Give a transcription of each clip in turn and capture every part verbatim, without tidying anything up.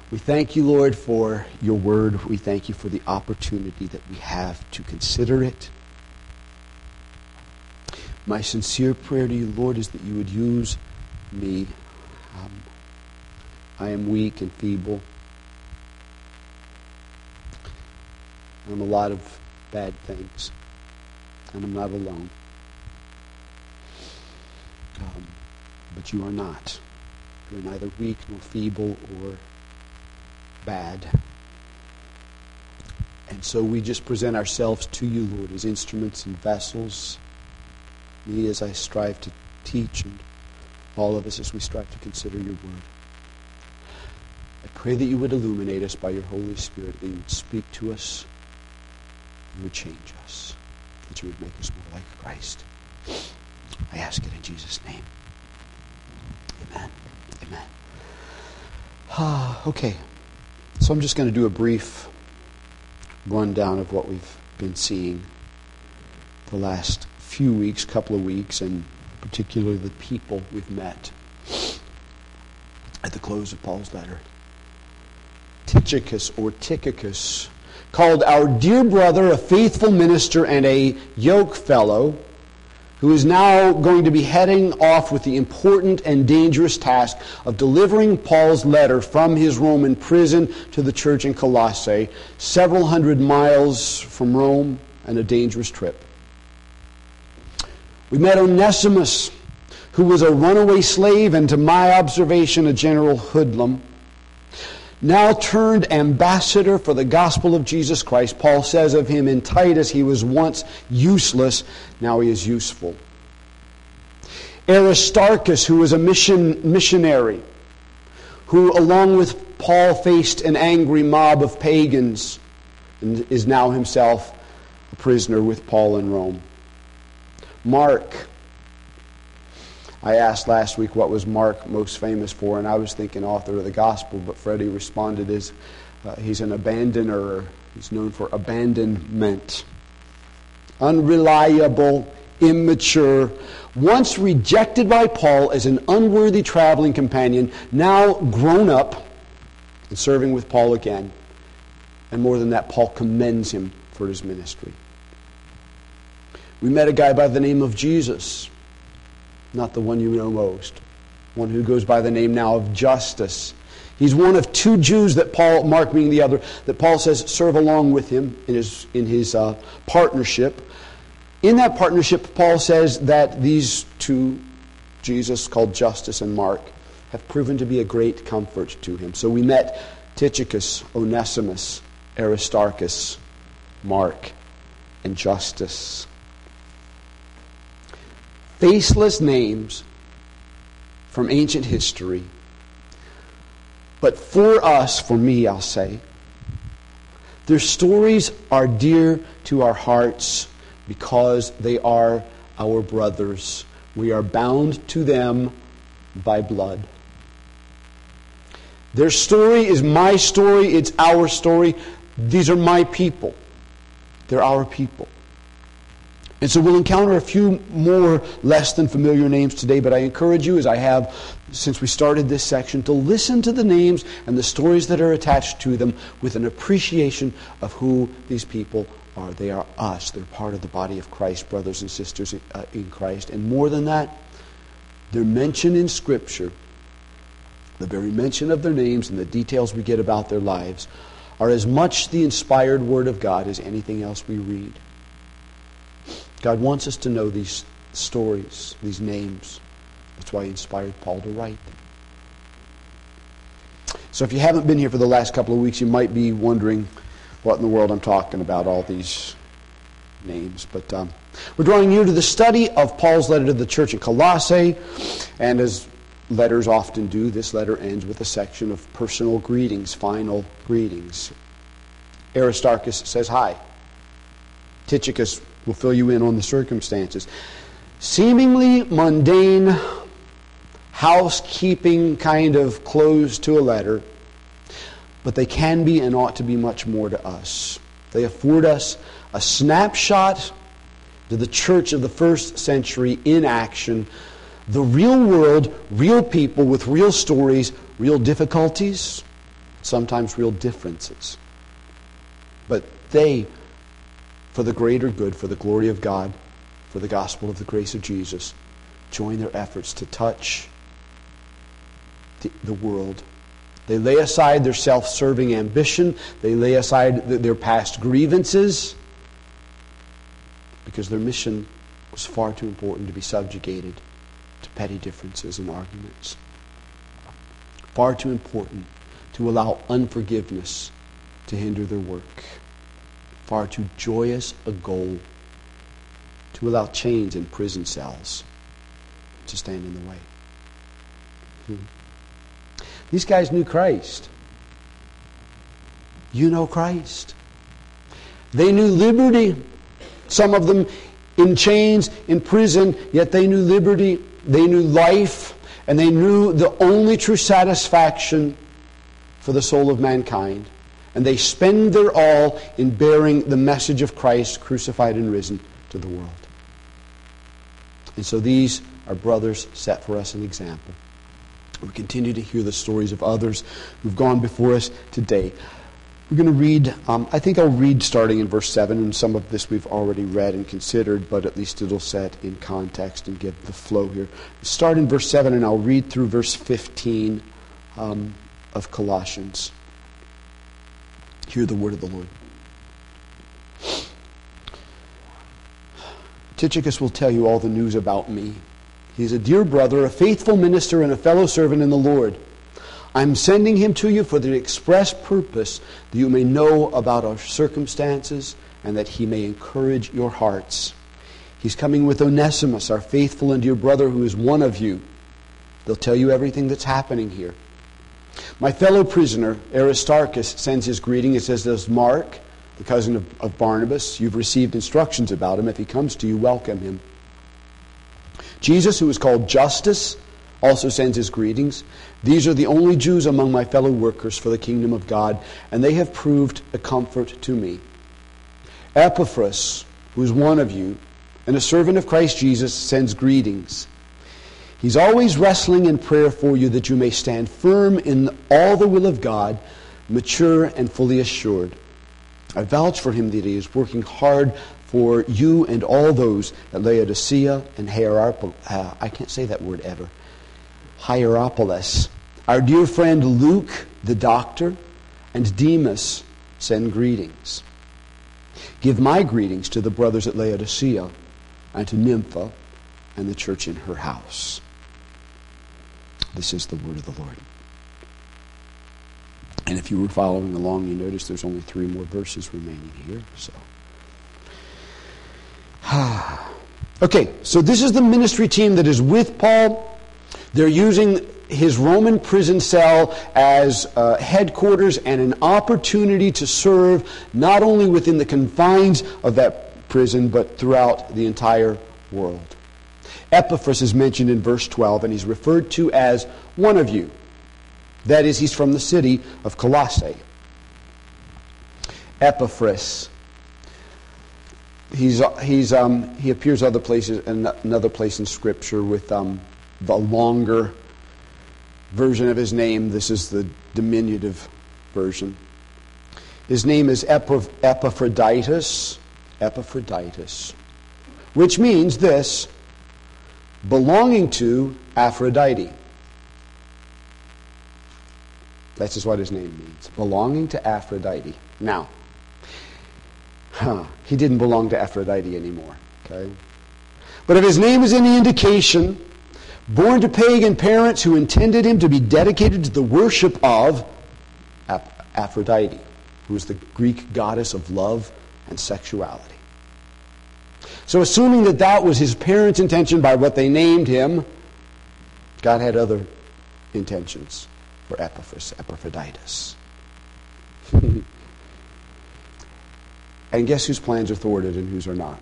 We thank you, Lord, for your word. We thank you for the opportunity that we have to consider it. My sincere prayer to you, Lord, is that you would use me. Um, I am weak and feeble. I'm a lot of bad things. And I'm not alone. Um, but you are not. You are neither weak nor feeble or bad. And so we just present ourselves to you, Lord, as instruments and vessels. Me as I strive to teach, and all of us as we strive to consider your word. I pray that you would illuminate us by your Holy Spirit, that you would speak to us, you would change us, that you would make us more like Christ. I ask it in Jesus' name. Amen. Amen. Ah, okay. So I'm just going to do a brief rundown of what we've been seeing the last few weeks, couple of weeks, and particularly the people we've met at the close of Paul's letter. Tychicus or Tychicus, called our dear brother, a faithful minister and a yoke fellow, who is now going to be heading off with the important and dangerous task of delivering Paul's letter from his Roman prison to the church in Colossae, several hundred miles from Rome, and a dangerous trip. We met Onesimus, who was a runaway slave and, to my observation, a general hoodlum. Now turned ambassador for the gospel of Jesus Christ. Paul says of him in Titus, he was once useless, now he is useful. Aristarchus, who was a mission missionary, who along with Paul faced an angry mob of pagans, and is now himself a prisoner with Paul in Rome. Mark. I asked last week what was Mark most famous for, and I was thinking author of the gospel, but Freddie responded as uh, he's an abandoner. He's known for abandonment. Unreliable, immature, once rejected by Paul as an unworthy traveling companion, now grown up and serving with Paul again. And more than that, Paul commends him for his ministry. We met a guy by the name of Jesus. Not the one you know most. One who goes by the name now of Justus. He's one of two Jews that Paul, Mark being the other, that Paul says serve along with him in his in his uh, partnership. In that partnership, Paul says that these two, Jesus called Justus and Mark, have proven to be a great comfort to him. So we met Tychicus, Onesimus, Aristarchus, Mark, and Justus. Faceless names from ancient history. But for us, for me, I'll say, their stories are dear to our hearts because they are our brothers. We are bound to them by blood. Their story is my story. It's our story. These are my people. They're our people. And so we'll encounter a few more less than familiar names today, but I encourage you, as I have since we started this section, to listen to the names and the stories that are attached to them with an appreciation of who these people are. They are us. They're part of the body of Christ, brothers and sisters in Christ. And more than that, they're mentioned in Scripture. The very mention of their names and the details we get about their lives are as much the inspired Word of God as anything else we read. God wants us to know these stories, these names. That's why He inspired Paul to write them. So if you haven't been here for the last couple of weeks, you might be wondering what in the world I'm talking about, all these names. But um, we're drawing near to the study of Paul's letter to the church in Colossae. And as letters often do, this letter ends with a section of personal greetings, final greetings. Aristarchus says hi. Tychicus will fill you in on the circumstances. Seemingly mundane, housekeeping kind of close to a letter, but they can be and ought to be much more to us. They afford us a snapshot to the church of the first century in action, the real world, real people with real stories, real difficulties, sometimes real differences. But they, for the greater good, for the glory of God, for the gospel of the grace of Jesus, join their efforts to touch the, the world. They lay aside their self-serving ambition. They lay aside th- their past grievances, because their mission was far too important to be subjugated to petty differences and arguments. Far too important to allow unforgiveness to hinder their work. Far too joyous a goal to allow chains and prison cells to stand in the way. Hmm. These guys knew Christ. You know Christ. They knew liberty. Some of them in chains, in prison, yet they knew liberty. They knew life. And they knew the only true satisfaction for the soul of mankind. And they spend their all in bearing the message of Christ crucified and risen to the world. And so these are brothers set for us an example. We continue to hear the stories of others who've gone before us today. We're going to read, um, I think I'll read starting in verse seven, and some of this we've already read and considered, but at least it'll set in context and give the flow here. Start in verse seven, and I'll read through verse fifteen um, of Colossians. Hear the word of the Lord. Tychicus will tell you all the news about me. He's a dear brother, a faithful minister, and a fellow servant in the Lord. I'm sending him to you for the express purpose that you may know about our circumstances and that he may encourage your hearts. He's coming with Onesimus, our faithful and dear brother, who is one of you. They'll tell you everything that's happening here. My fellow prisoner, Aristarchus, sends his greeting. It says, there's Mark, the cousin of, of Barnabas. You've received instructions about him. If he comes to you, welcome him. Jesus, who is called Justus, also sends his greetings. These are the only Jews among my fellow workers for the kingdom of God, and they have proved a comfort to me. Epaphras, who is one of you, and a servant of Christ Jesus, sends greetings. He's always wrestling in prayer for you that you may stand firm in all the will of God, mature and fully assured. I vouch for him that he is working hard for you and all those at Laodicea and Hierapolis. Uh, I can't say that word ever. Hierapolis. Our dear friend Luke, the doctor, and Demas send greetings. Give my greetings to the brothers at Laodicea and to Nympha and the church in her house. This is the word of the Lord. And if you were following along, you notice there's only three more verses remaining here. So, okay, so this is the ministry team that is with Paul. They're using his Roman prison cell as uh, headquarters and an opportunity to serve not only within the confines of that prison, but throughout the entire world. Epaphras is mentioned in verse twelve, and he's referred to as one of you. That is, he's from the city of Colossae. Epaphras. He's, he's, um, he appears other places, in another place in Scripture with um, the longer version of his name. This is the diminutive version. His name is Epaph- Epaphroditus. Epaphroditus. Which means this: belonging to Aphrodite. That's just what his name means. Belonging to Aphrodite. Now, huh, he didn't belong to Aphrodite anymore. Okay? But if his name is any indication, born to pagan parents who intended him to be dedicated to the worship of Ap- Aphrodite, who is the Greek goddess of love and sexuality. So assuming that that was his parents' intention by what they named him, God had other intentions for Epaphras, Epaphroditus. And guess whose plans are thwarted and whose are not?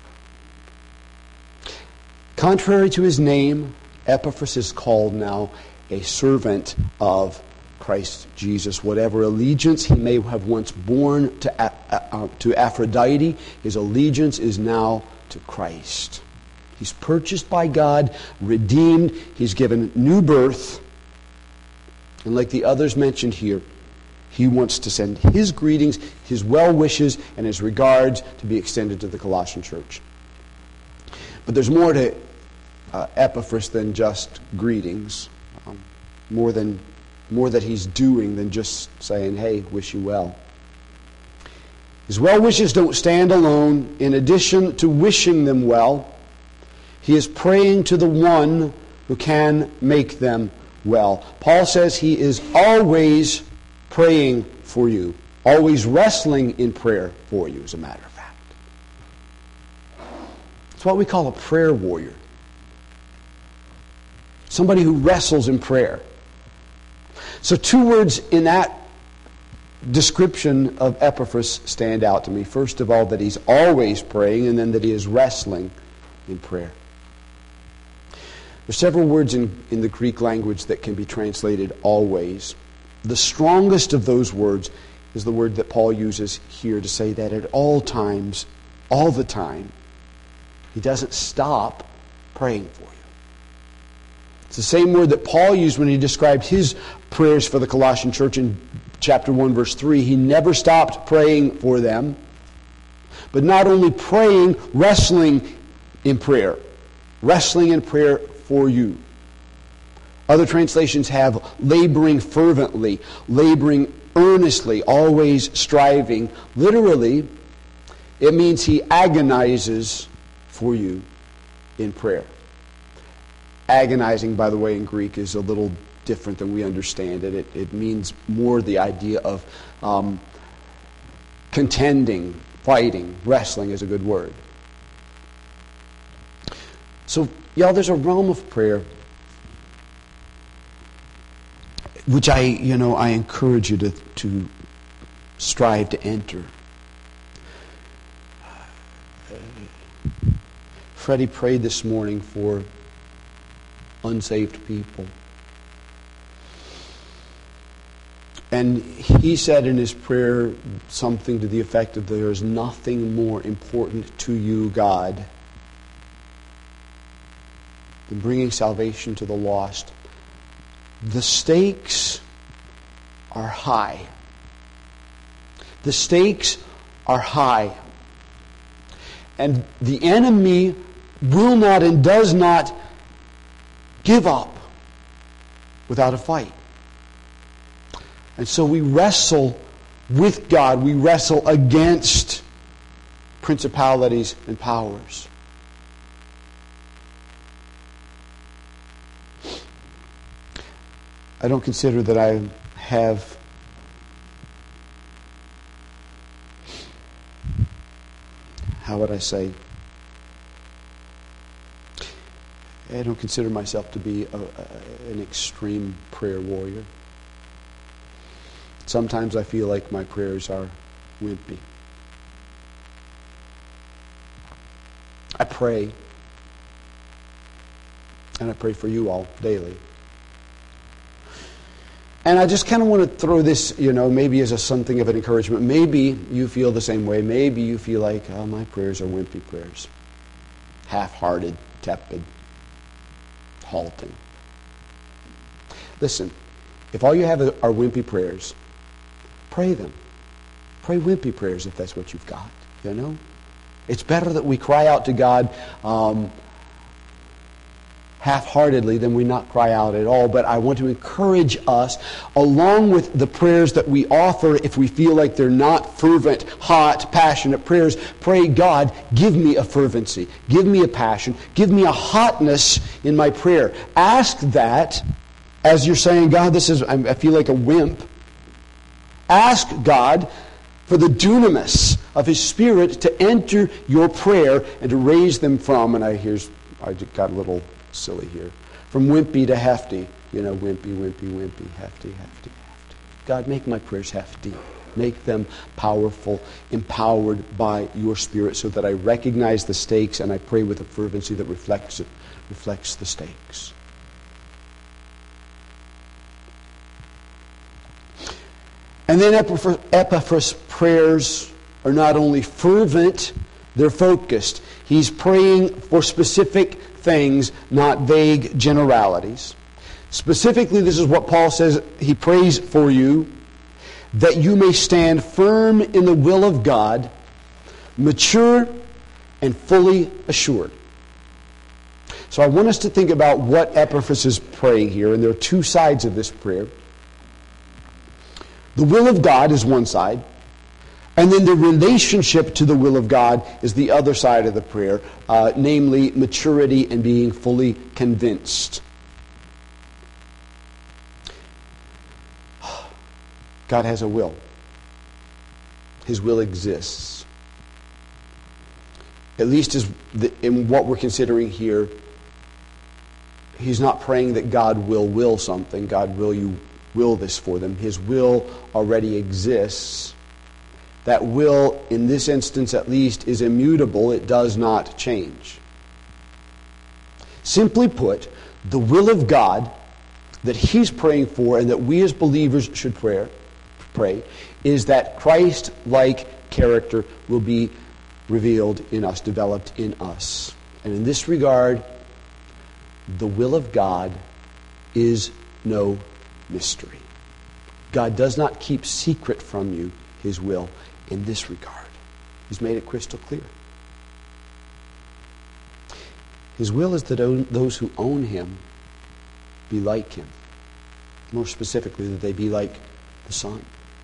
Contrary to his name, Epaphras is called now a servant of Christ Jesus. Whatever allegiance he may have once borne to, uh, to Aphrodite, his allegiance is now to Christ. He's purchased by God, redeemed, he's given new birth. And like the others mentioned here, He wants to send his greetings, his well wishes, and his regards to be extended to the Colossian church. But there's more to uh, Epaphras than just greetings, um, more than more that he's doing than just saying, hey, wish you well. His well wishes don't stand alone. In addition to wishing them well, he is praying to the one who can make them well. Paul says he is always praying for you, always wrestling in prayer for you, as a matter of fact. It's what we call a prayer warrior. Somebody who wrestles in prayer. So two words in that description of Epaphras stand out to me. First of all, that he's always praying, and then that he is wrestling in prayer. There's several words in, in the Greek language that can be translated always. The strongest of those words is the word that Paul uses here to say that at all times, all the time, he doesn't stop praying for you. It's the same word that Paul used when he described his prayers for the Colossian church in chapter one, verse three. He never stopped praying for them, but not only praying, wrestling in prayer. Wrestling in prayer for you. Other translations have laboring fervently, laboring earnestly, always striving. Literally, it means he agonizes for you in prayer. Agonizing, by the way, in Greek is a little different than we understand it. It, it means more the idea of um, contending, fighting. Wrestling is a good word. So, y'all, there's a realm of prayer which I, you know, I encourage you to, to strive to enter. Freddie prayed this morning for unsaved people. And he said in his prayer something to the effect of, there is nothing more important to you, God, than bringing salvation to the lost. The stakes are high. The stakes are high. And the enemy will not and does not give up without a fight. And so we wrestle with God. We wrestle against principalities and powers. I don't consider that I have how would I say? I don't consider myself to be a, a, an extreme prayer warrior. Sometimes I feel like my prayers are wimpy. I pray, and I pray for you all daily. And I just kind of want to throw this, you know, maybe as a something of an encouragement. Maybe you feel the same way. Maybe you feel like, oh, my prayers are wimpy prayers. Half-hearted, tepid, halting. Listen, if all you have are wimpy prayers, pray them. Pray wimpy prayers if that's what you've got, you know. It's better that we cry out to God um, half-heartedly than we not cry out at all. But I want to encourage us, along with the prayers that we offer, if we feel like they're not fervent, hot, passionate prayers, pray, God, give me a fervency, give me a passion, give me a hotness in my prayer. Ask that as you're saying, God, this is, I feel like a wimp. Ask God for the dunamis of His Spirit to enter your prayer and to raise them from, and I here's I got a little silly here, from wimpy to hefty. You know, wimpy, wimpy, wimpy, hefty, hefty, hefty. God, make my prayers hefty. Make them powerful, empowered by your Spirit so that I recognize the stakes and I pray with a fervency that reflects it, reflects the stakes. And then Epaphras' prayers are not only fervent, they're focused. He's praying for specific things, not vague generalities. Specifically, this is what Paul says he prays for you, that you may stand firm in the will of God, mature and fully assured. So I want us to think about what Epaphras is praying here, and there are two sides of this prayer. The will of God is one side, and then the relationship to the will of God is the other side of the prayer, uh, namely maturity and being fully convinced. God has a will. His will exists. At least as the, in what we're considering here, he's not praying that God will will something. God, will you will this for them? His will already exists. That will, in this instance at least, is immutable. It does not change. Simply put, the will of God that he's praying for and that we as believers should pray, pray is that Christ-like character will be revealed in us, developed in us. And in this regard, the will of God is no mystery. God does not keep secret from you his will in this regard. He's made it crystal clear. His will is that those who own him be like him. More specifically, that they be like the Son.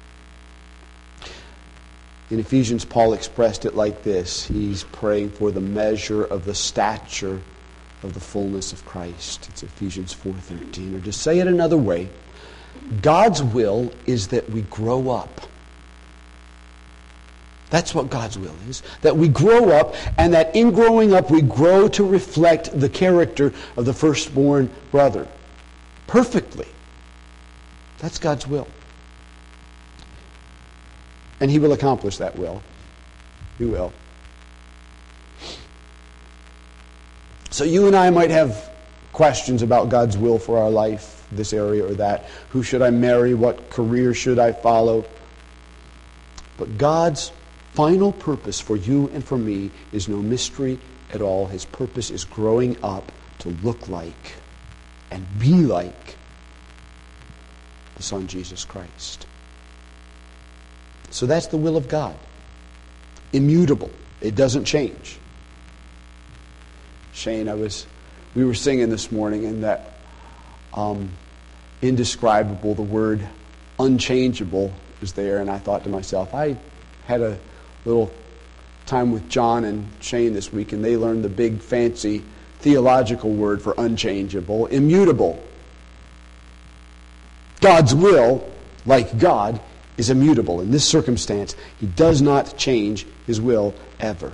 In Ephesians, Paul expressed it like this. He's praying for the measure of the stature of the fullness of Christ. It's Ephesians four thirteen. Or to say it another way, God's will is that we grow up. That's what God's will is. That we grow up, and that in growing up we grow to reflect the character of the firstborn brother. Perfectly. That's God's will. And he will accomplish that will. He will. So you and I might have questions about God's will for our life, this area or that. Who should I marry? What career should I follow? But God's final purpose for you and for me is no mystery at all. His purpose is growing up to look like and be like the Son Jesus Christ. So that's the will of God. Immutable. It doesn't change. Shane, I was, we were singing this morning, and that um, indescribable, the word unchangeable is there, and I thought to myself, I had a little time with John and Shane this week, and they learned the big fancy theological word for unchangeable, immutable. God's will, like God, is immutable. In this circumstance, he does not change his will ever.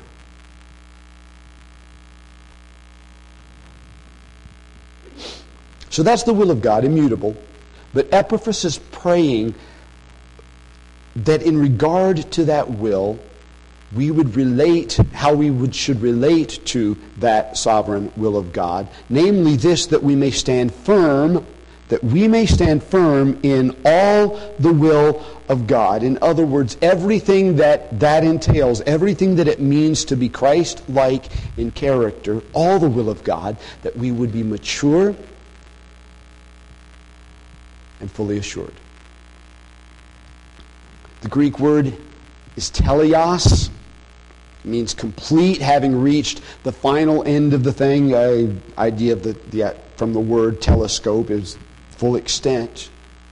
So that's the will of God, immutable. But Epaphras is praying that in regard to that will, we would relate how we would, should relate to that sovereign will of God. Namely this, that we may stand firm, that we may stand firm in all the will of God. In other words, everything that that entails, everything that it means to be Christ-like in character, all the will of God, that we would be mature and fully assured. The Greek word is teleos. It means complete, having reached the final end of the thing. The idea of the, the from the word telescope is full extent.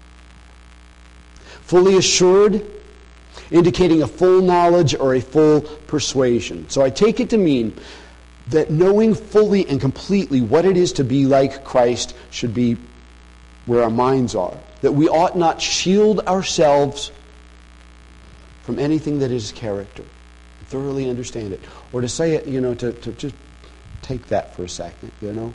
Fully assured, indicating a full knowledge or a full persuasion. So I take it to mean that knowing fully and completely what it is to be like Christ should be where our minds are. That we ought not shield ourselves from anything that is character. Thoroughly understand it. Or to say it, you know, to, to just take that for a second, you know.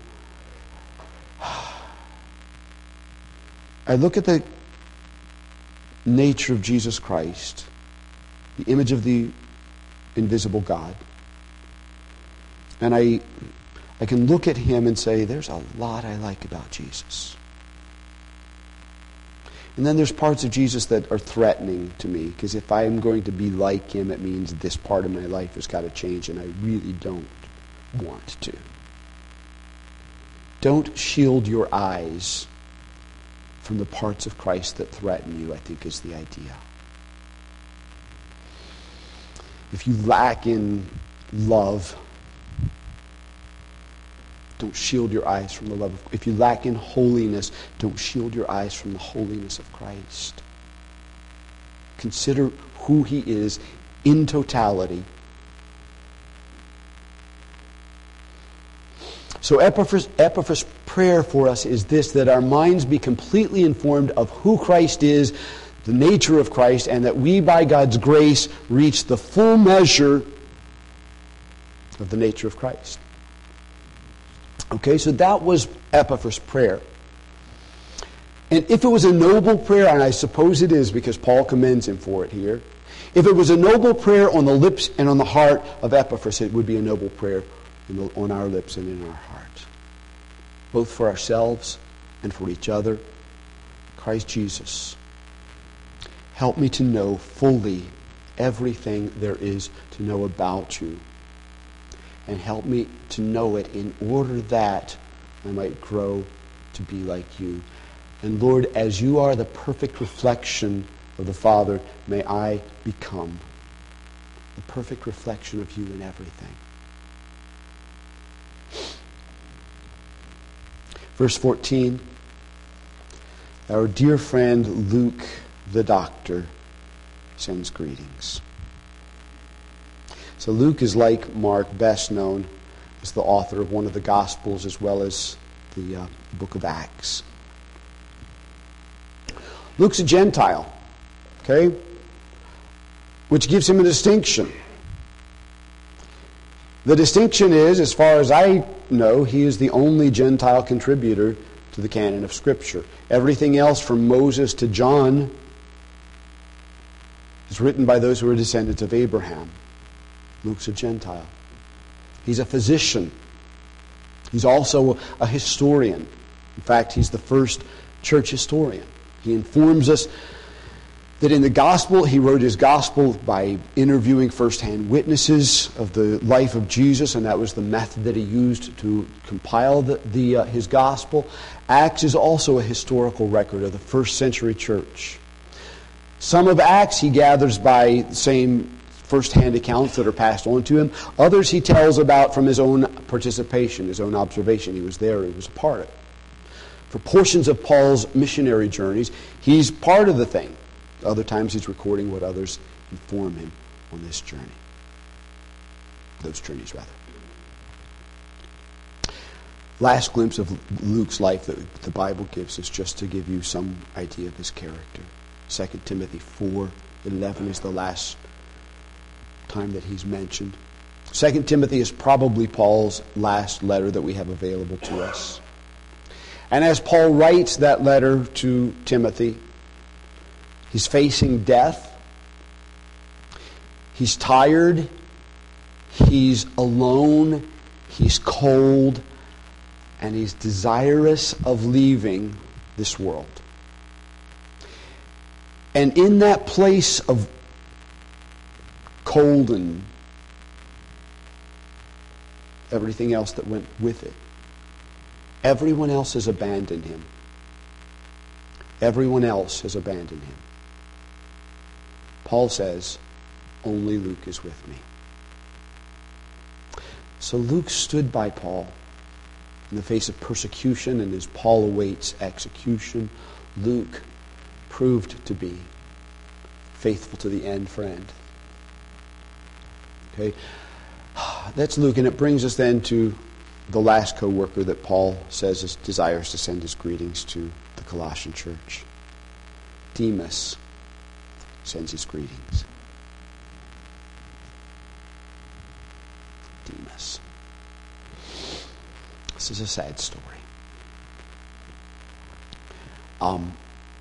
I look at the nature of Jesus Christ, the image of the invisible God, and I, I can look at him and say, there's a lot I like about Jesus. And then there's parts of Jesus that are threatening to me, because if I'm going to be like him, it means this part of my life has got to change, and I really don't want to. Don't shield your eyes from the parts of Christ that threaten you, I think is the idea. if you lack in love, don't shield your eyes from the love of Christ. If you lack in holiness, don't shield your eyes from the holiness of Christ. Consider who he is in totality. So Epaphras, Epaphras' prayer for us is this, that our minds be completely informed of who Christ is, the nature of Christ, and that we, by God's grace, reach the full measure of the nature of Christ. Okay, so that was Epaphras' prayer. And if it was a noble prayer, and I suppose it is because Paul commends him for it here, if it was a noble prayer on the lips and on the heart of Epaphras, it would be a noble prayer on our lips and in our hearts. Both for ourselves and for each other. Christ Jesus, help me to know fully everything there is to know about you. And help me to know it in order that I might grow to be like you. And Lord, as you are the perfect reflection of the Father, may I become the perfect reflection of you in everything. Verse fourteen, our dear friend Luke the doctor sends greetings. So Luke is, like Mark, best known as the author of one of the Gospels as well as the uh, book of Acts. Luke's a Gentile, okay, which gives him a distinction. The distinction is, as far as I know, he is the only Gentile contributor to the canon of Scripture. Everything else from Moses to John is written by those who are descendants of Abraham. Luke's a Gentile. He's a physician. He's also a historian. In fact, he's the first church historian. He informs us that in the gospel, he wrote his gospel by interviewing first-hand witnesses of the life of Jesus, and that was the method that he used to compile the, the uh, his gospel. Acts is also a historical record of the first century church. Some of Acts he gathers by the same first-hand accounts that are passed on to him. Others he tells about from his own participation, his own observation. He was there, he was a part of it. For portions of Paul's missionary journeys, he's part of the thing. Other times he's recording what others inform him on this journey. Those journeys, rather. Last glimpse of Luke's life that the Bible gives us, just to give you some idea of his character. Second Timothy four eleven is the last time that he's mentioned. Second Timothy is probably Paul's last letter that we have available to us. And as Paul writes that letter to Timothy, he's facing death. He's tired. He's alone. He's cold. And he's desirous of leaving this world. And in that place of cold and everything else that went with it, everyone else has abandoned him. Everyone else has abandoned him. Paul says, only Luke is with me. So Luke stood by Paul in the face of persecution, and as Paul awaits execution, Luke proved to be faithful to the end friend. Okay, that's Luke, and it brings us then to the last co-worker that Paul says is, desires to send his greetings to the Colossian church. Demas sends his greetings. Demas. This is a sad story. Um,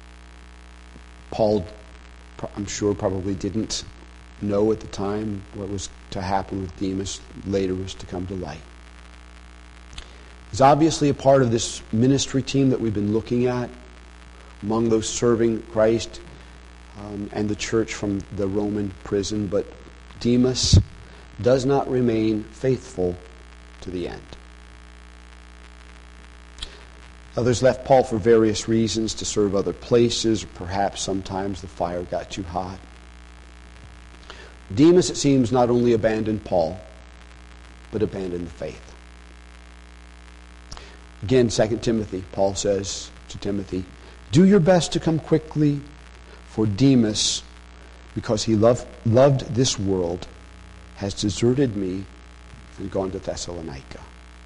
Paul, I'm sure, probably didn't know at the time what was to happen with Demas. Later was to come to light. He's obviously a part of this ministry team that we've been looking at, among those serving Christ um, and the church from the Roman prison. But Demas does not remain faithful to the end. Others left Paul for various reasons, to serve other places, or perhaps sometimes the fire got too hot. Demas, it seems, not only abandoned Paul, but abandoned the faith. Again, Second Timothy, Paul says to Timothy, do your best to come quickly, for Demas, because he loved, loved this world, has deserted me and gone to Thessalonica.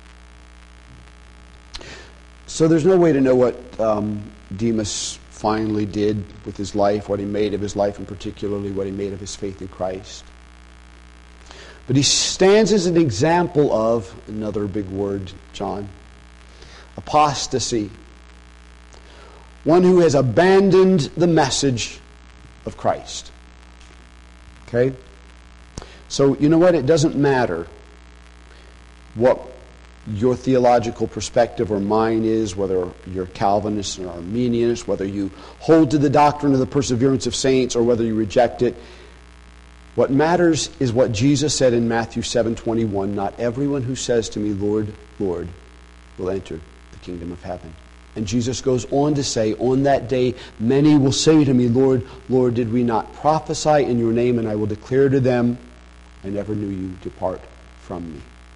So there's no way to know what um, Demas finally did with his life, what he made of his life, and particularly what he made of his faith in Christ. But he stands as an example of, another big word, John, apostasy. One who has abandoned the message of Christ. Okay? So, you know what? It doesn't matter what your theological perspective or mine is, whether you're Calvinist or Arminianist, whether you hold to the doctrine of the perseverance of saints or whether you reject it. What matters is what Jesus said in Matthew seven twenty-one, not everyone who says to me, Lord, Lord, will enter the kingdom of heaven. And Jesus goes on to say, on that day, many will say to me, Lord, Lord, did we not prophesy in your name? And I will declare to them, I never knew you, depart from me.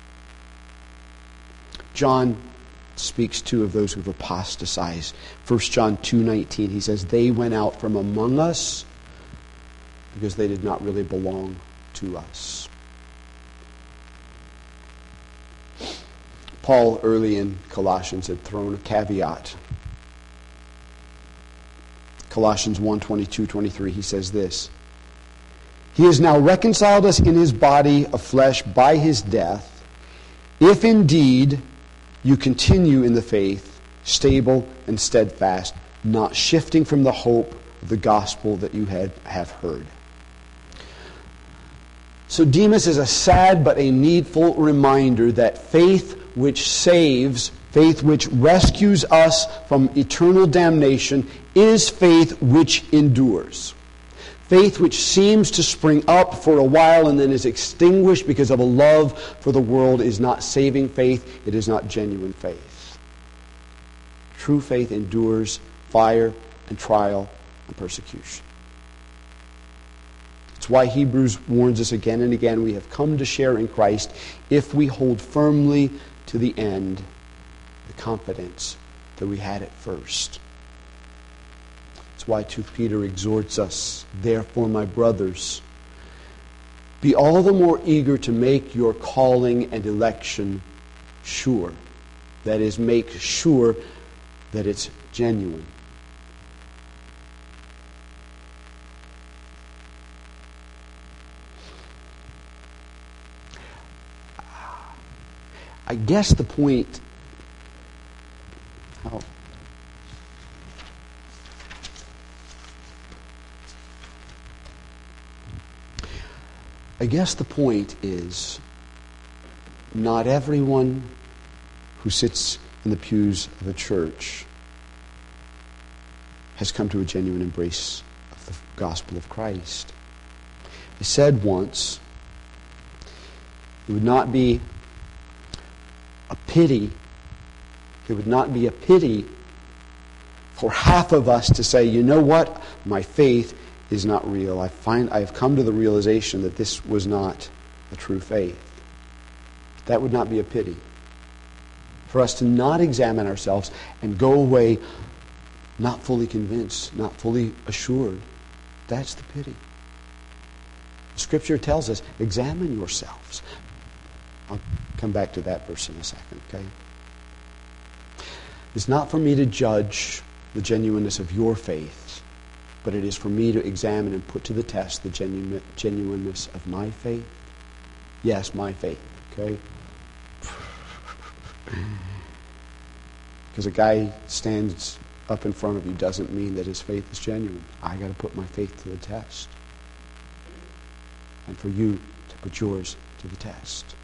John speaks too of those who have apostatized. First John two nineteen, he says, they went out from among us because they did not really belong to us. Paul, early in Colossians, had thrown a caveat. Colossians one twenty-two twenty-three, he says this, he has now reconciled us in his body of flesh by his death, if indeed you continue in the faith, stable and steadfast, not shifting from the hope of the gospel that you had, have heard. So Demas is a sad but a needful reminder that faith which saves, faith which rescues us from eternal damnation, is faith which endures. Faith which seems to spring up for a while and then is extinguished because of a love for the world is not saving faith. It is not genuine faith. True faith endures fire and trial and persecution. It's why Hebrews warns us again and again, we have come to share in Christ if we hold firmly to the end the confidence that we had at first. That's why Second Peter exhorts us, therefore, my brothers, be all the more eager to make your calling and election sure. That is, make sure that it's genuine. I guess the point... How, I guess the point is, not everyone who sits in the pews of a church has come to a genuine embrace of the gospel of Christ. I said once, it would not be a pity, it would not be a pity for half of us to say, you know what, my faith is not real. I find I have come to the realization that this was not a true faith. That would not be a pity. For us to not examine ourselves and go away not fully convinced, not fully assured, that's the pity. Scripture tells us, examine yourselves. I'll come back to that verse in a second, okay? It's not for me to judge the genuineness of your faith, but it is for me to examine and put to the test the genu- genuineness of my faith. Yes, my faith, okay? Because a guy stands up in front of you doesn't mean that his faith is genuine. I got to put my faith to the test. And for you to put yours to the test.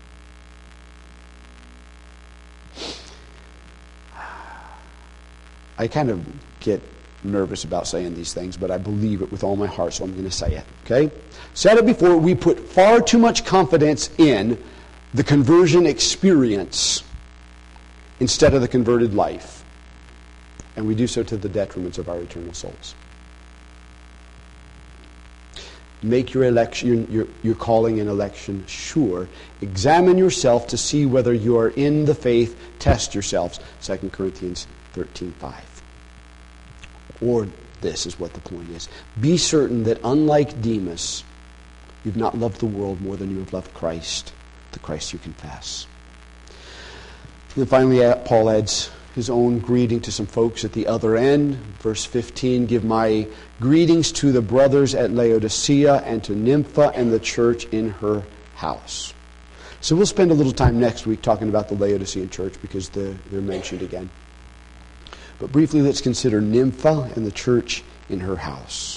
I kind of get nervous about saying these things, but I believe it with all my heart, so I'm going to say it. Okay? Said it before, we put far too much confidence in the conversion experience instead of the converted life. And we do so to the detriment of our eternal souls. Make your election, your, your calling and election sure. Examine yourself to see whether you are in the faith. Test yourselves. Second Corinthians thirteen five. Or this is what the point is. Be certain that unlike Demas, you've not loved the world more than you have loved Christ, the Christ you confess. And then finally, Paul adds his own greeting to some folks at the other end. Verse fifteen, give my greetings to the brothers at Laodicea and to Nympha and the church in her house. So we'll spend a little time next week talking about the Laodicean church because they're, they're mentioned again. But briefly, let's consider Nympha and the church in her house.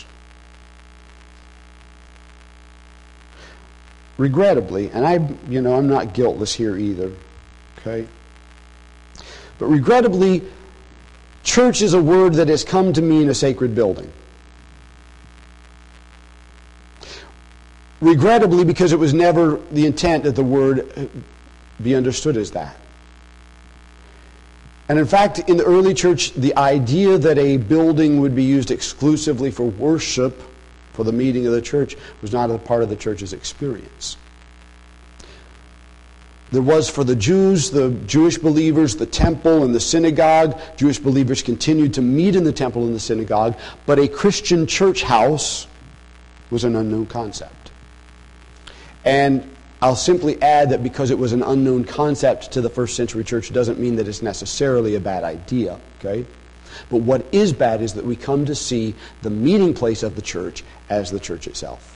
Regrettably, and I, you know, I'm not guiltless here either, okay? But regrettably, church is a word that has come to mean a sacred building. Regrettably, because it was never the intent that the word be understood as that. And in fact, in the early church, the idea that a building would be used exclusively for worship, for the meeting of the church, was not a part of the church's experience. There was for the Jews, the Jewish believers, the temple and the synagogue. Jewish believers continued to meet in the temple and the synagogue, but a Christian church house was an unknown concept. And I'll simply add that because it was an unknown concept to the first century church doesn't mean that it's necessarily a bad idea, okay? But what is bad is that we come to see the meeting place of the church as the church itself.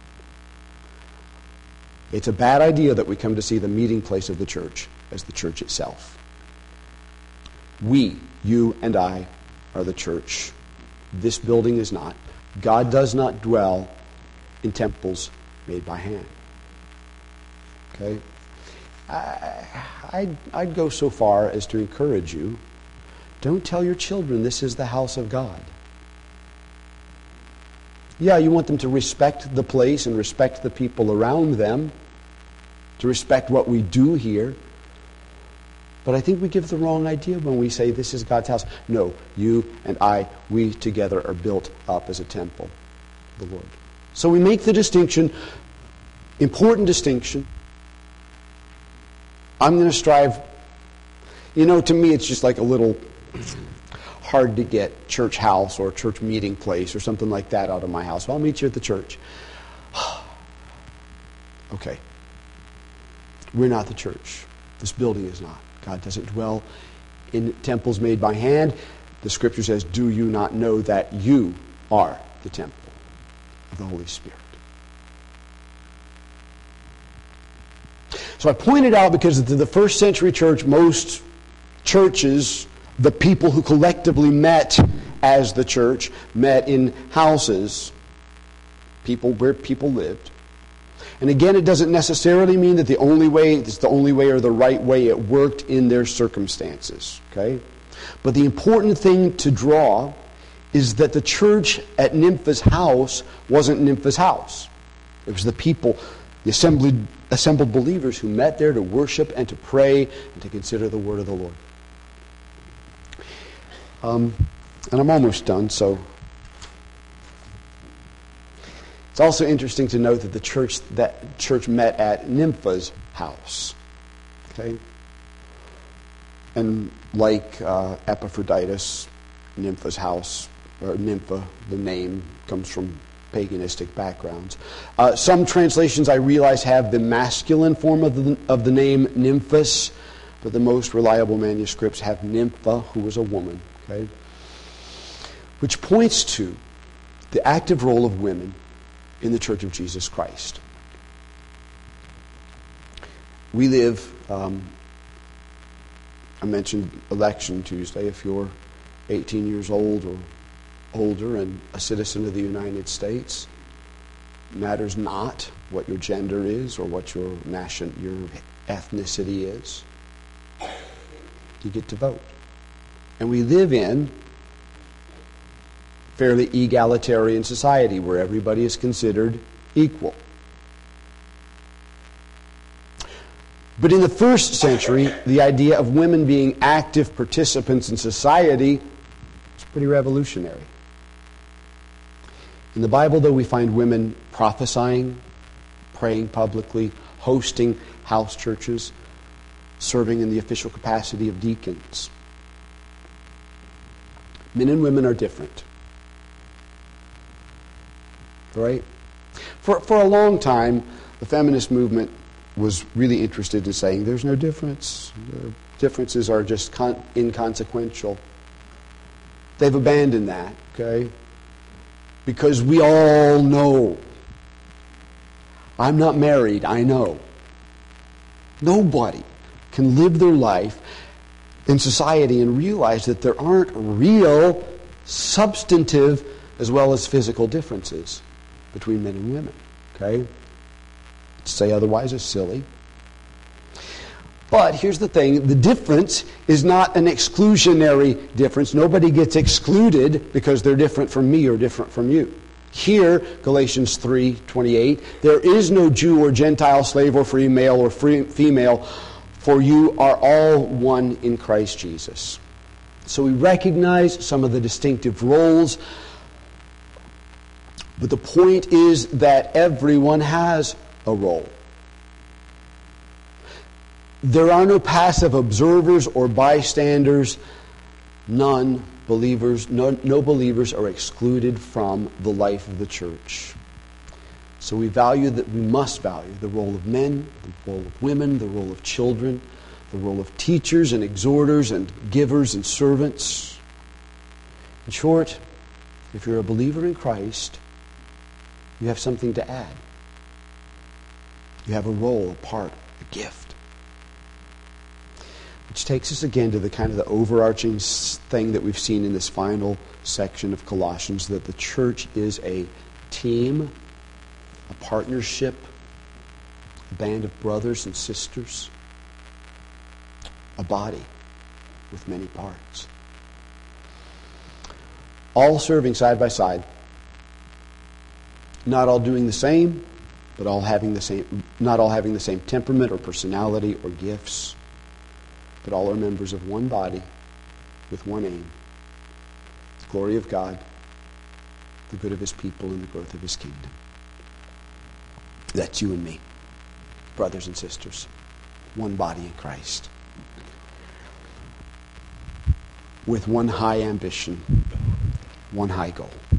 It's a bad idea that we come to see the meeting place of the church as the church itself. We, you and I, are the church. This building is not. God does not dwell in temples made by hand. Okay? I, I'd, I'd go so far as to encourage you, don't tell your children this is the house of God. Yeah, you want them to respect the place and respect the people around them, to respect what we do here. But I think we give the wrong idea when we say this is God's house. No, you and I, we together are built up as a temple of the Lord. So we make the distinction, important distinction. I'm going to strive, you know, to me it's just like a little hard to get church house or church meeting place or something like that out of my house. Well, I'll meet you at the church. Okay. We're not the church. This building is not. God doesn't dwell in temples made by hand. The Scripture says, do you not know that you are the temple of the Holy Spirit? So I pointed out because to the first century church, most churches, the people who collectively met as the church, met in houses, people where people lived. And again, it doesn't necessarily mean that the only way, it's the only way or the right way it worked in their circumstances. Okay? But the important thing to draw is that the church at Nympha's house wasn't Nympha's house. It was the people, the assembled, assembled believers who met there to worship and to pray and to consider the word of the Lord. Um, and I'm almost done, so... It's also interesting to note that the church that church met at Nympha's house. Okay? And like uh, Epaphroditus, Nympha's house, or Nympha, the name, comes from paganistic backgrounds. Uh, some translations, I realize, have the masculine form of the, of the name Nymphas, but the most reliable manuscripts have Nympha, who was a woman. Okay? Which points to the active role of women in the Church of Jesus Christ. We live, um, I mentioned Election Tuesday. If you're eighteen years old or older and a citizen of the United States, it matters not what your gender is or what your nation, your ethnicity is. You get to vote. And we live in fairly egalitarian society where everybody is considered equal. But in the first century, the idea of women being active participants in society was pretty revolutionary. In the Bible, though, we find women prophesying, praying publicly, hosting house churches, serving in the official capacity of deacons. Men and women are different. Right? For, for a long time, the feminist movement was really interested in saying there's no difference. The differences are just con- inconsequential. They've abandoned that, okay? Because we all know. I'm not married, I know. Nobody can live their life in society and realize that there aren't real, substantive, as well as physical differences between men and women. Okay? To say otherwise is silly. But here's the thing, the difference is not an exclusionary difference. Nobody gets excluded because they're different from me or different from you. Here, Galatians three twenty-eight, there is no Jew or Gentile, slave or free, male or free, female, for you are all one in Christ Jesus. So we recognize some of the distinctive roles, but the point is that everyone has a role. There are no passive observers or bystanders. None believers, no, no believers are excluded from the life of the church. So we value that we must value the role of men, the role of women, the role of children, the role of teachers and exhorters and givers and servants. In short, if you're a believer in Christ, you have something to add. You have a role, a part, a gift. Which takes us again to the kind of the overarching thing that we've seen in this final section of Colossians, that the church is a team, a partnership, a band of brothers and sisters, a body with many parts. All serving side by side. Not all doing the same, but all having the same, not all having the same temperament or personality or gifts, but all are members of one body with one aim. The glory of God, the good of His people, and the growth of His kingdom. That's you and me, brothers and sisters. One body in Christ. With one high ambition, one high goal.